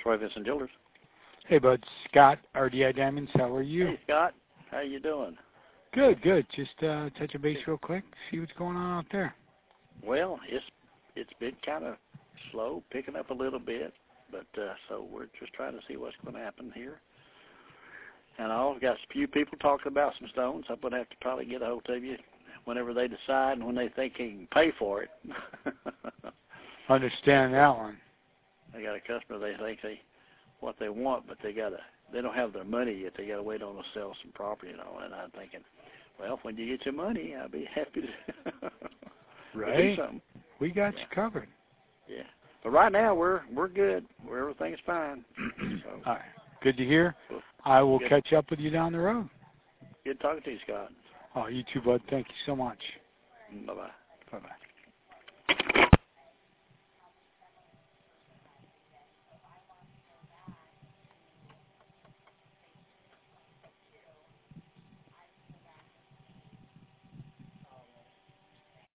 Roy Vincent Jewelers. Hey, bud. Scott, RDI Diamonds. How are you? Hey, Scott. How you doing? Good, good. Just touch a base real quick. See what's going on out there. Well, it's been kind of slow, picking up a little bit, but so we're just trying to see what's going to happen here. And I've got a few people talking about some stones. I'm going to have to probably get a hold of you whenever they decide and when they think they can pay for it. Understand that one. I got a customer. They think what they want, but they don't have their money yet. They got to wait on to sell some property, And I'm thinking, well, when you get your money, I'll be happy to right. do something. We got you covered. Yeah, but right now we're good. Everything's fine. So, all right. Good to hear. Well, I will catch up with you down the road. Good talking to you, Scott. Oh, you too, bud. Thank you so much. Bye-bye. Bye-bye.